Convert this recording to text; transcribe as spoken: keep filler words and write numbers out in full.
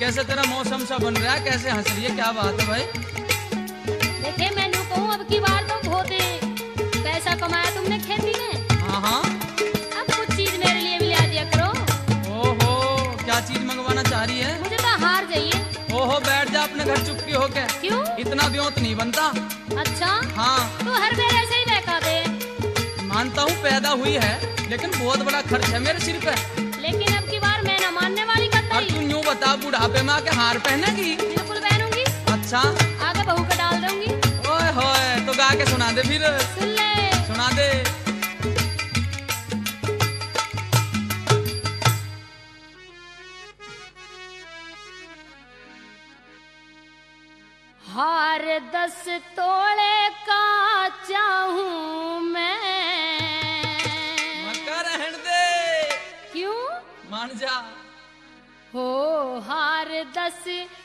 कैसे तेरा मौसम सा बन रहा है, कैसे हंस रही है, क्या बात है भाई? देखे मैंने कहूँ अब की बार तो बहुत पैसा कमाया तुमने खेती में। हाँ हाँ, अब कुछ चीज मेरे लिए भी ला दिया करो। ओहो, क्या चीज मंगवाना चाह रही है? मुझे तो हार चाहिए। ओहो, बैठ जा अपने घर चुपकी होके। क्यों? इतना ब्योत नहीं बनता। अच्छा हाँ, तो हर बार ऐसे ही बहका दे। मानता हूँ पैदा हुई है, लेकिन बहुत बड़ा खर्च है मेरे सिर पे। लेकिन अब की बार मैं न मानने वाली और कतई। तू यूँ बता, बुढ़ापे में आके हार पहनेगी? बिल्कुल पहनूंगी। अच्छा, आगे बहू का डाल दूंगी। ओए होए, तो गा के सुना दे फिर। सुन ले। सुना दे। हार दस तोले का चाहूं मैं। मक्का रहन दे। क्यों? मान जा। हो हार दस